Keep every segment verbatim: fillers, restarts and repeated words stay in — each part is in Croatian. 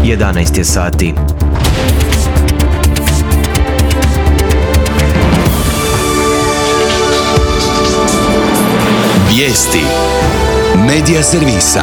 jedanaest je sati. Vijesti Medija servisa.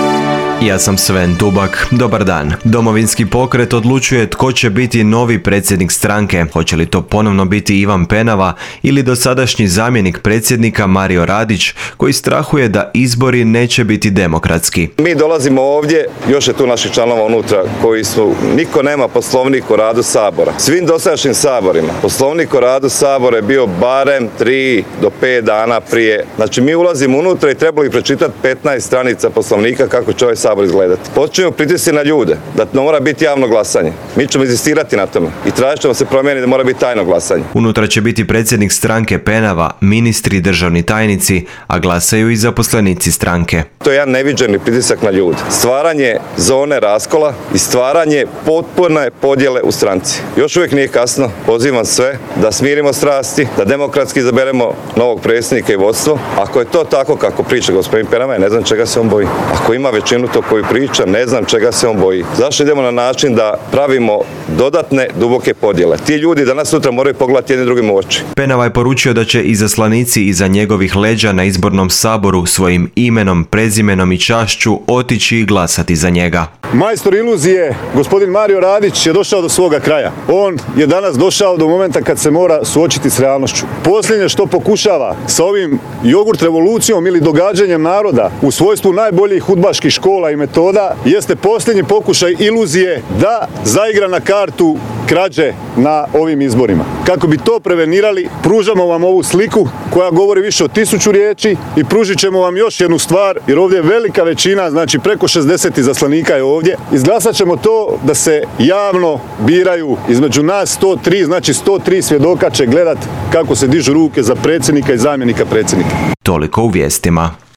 Ja sam Sven Dubak. Dobar dan. Domovinski pokret odlučuje tko će biti novi predsjednik stranke. Hoće li to ponovno biti Ivan Penava ili dosadašnji zamjenik predsjednika Mario Radić, koji strahuje da izbori neće biti demokratski. Mi dolazimo ovdje, još je tu naših članova unutra koji su, niko nema poslovnik o radu Sabora. Svim dosadašnjim saborima poslovnik o radu Sabora je bio barem tri do pet dana prije. Znači mi ulazimo unutra i trebali pročitati petnaest stranica poslovnika kako će ovaj Sabor izgledati. Počinjemo pritisci na ljude da to mora biti javno glasanje. Mi ćemo insistirati na tome i tražit ćemo se promijeniti da mora biti tajno glasanje. Unutra će biti predsjednik stranke Penava, ministri i državni tajnici, a glasaju i zaposlenici stranke. To je jedan neviđeni pritisak na ljude. Stvaranje zone raskola i stvaranje potpune podjele u stranci. Još uvijek nije kasno. Pozivam sve da smirimo strasti, da demokratski izaberemo novog predsjednika i vodstvo. Ako je to tako kako priča gospodin Penava, ne znam čega se on boji. Ako ima većinu to koju priča, ne znam čega se on boji. Zašto idemo na način da pravimo dodatne duboke podjele? Ti ljudi danas sutra moraju pogledati jedni drugim u oči. Penava je poručio da će izaslanici iza njegovih leđa na izbornom saboru svojim imenom, prezimenom i čašću otići i glasati za njega. Majstor iluzije, gospodin Mario Radić, je došao do svoga kraja. On je danas došao do momenta kad se mora suočiti s realnošću. Posljednje što pokušava sa ovim jogurt revolucijom ili događanjem naroda u svojstvu najboljih udbaških škola i metoda jeste posljednji pokušaj iluzije da zaigra na kartu krađe na ovim izborima. Kako bi to prevenirali, pružamo vam ovu sliku koja govori više od tisuću riječi i pružit ćemo vam još jednu stvar, jer ovdje je velika većina, znači preko šezdeset izaslanika je ovdje. Izglasat ćemo to da se javno biraju između nas sto tri, znači sto tri svjedoka će gledat kako se dižu ruke za predsjednika i zamjenika predsjednika. Toliko u vijestima.